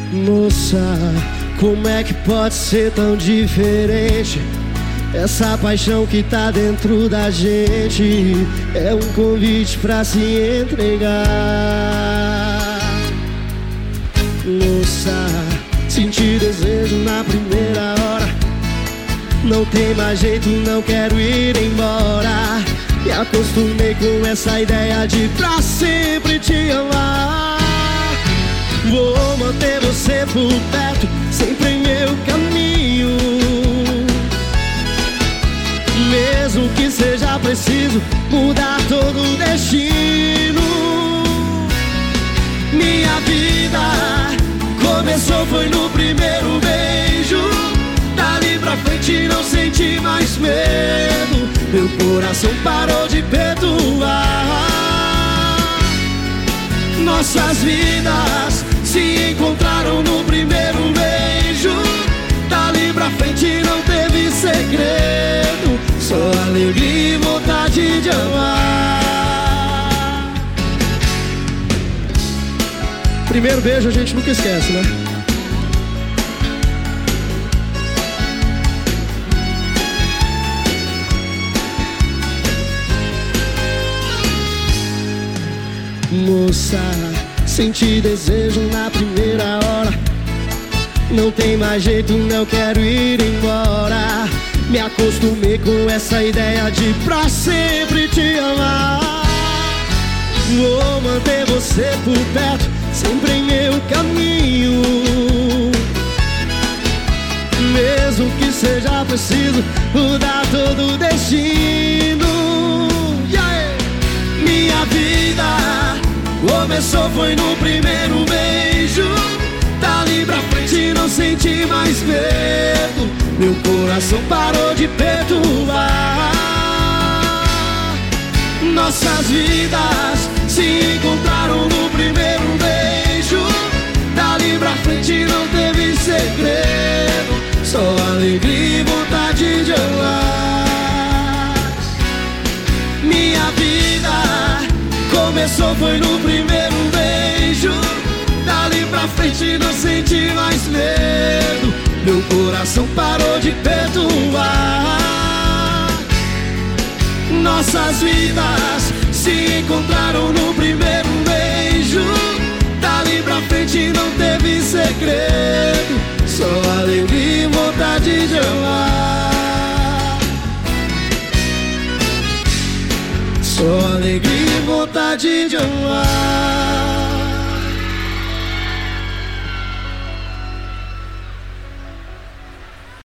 Moça, como é que pode ser tão diferente? Essa paixão que tá dentro da gente é um convite pra se entregar. Moça, senti desejo na primeira hora. Não tem mais jeito, não quero ir embora. Me acostumei com essa ideia de pra sempre te amar. Vou manter você por perto, sempre em meu caminho. Mesmo que seja preciso mudar todo o destino. Minha vida começou foi no primeiro beijo. Dali pra frente não senti mais medo. Meu coração parou de perturbar. Nossas vidas se encontraram no primeiro beijo. Dali pra frente não teve segredo, só alegria e vontade de amar. Primeiro beijo a gente nunca esquece, né? Moça, senti desejo na primeira hora. Não tem mais jeito, não quero ir embora. Me acostumei com essa ideia de pra sempre te amar. Vou manter você por perto, sempre em meu caminho. Mesmo que seja preciso mudar todo o destino. Minha vida começou foi no primeiro beijo. Dali pra frente não senti mais medo. Meu coração parou de perturbar. Nossas vidas se encontraram no primeiro beijo. Dali pra frente não teve segredo, só alegria e vontade de amar. Minha vida começou foi no primeiro beijo. Dali pra frente não senti mais medo. Meu coração parou de perturbar. Nossas vidas se encontraram no primeiro beijo. Dali pra frente não teve segredo, só alegria e vontade de amar. Só alegria e vontade de amar.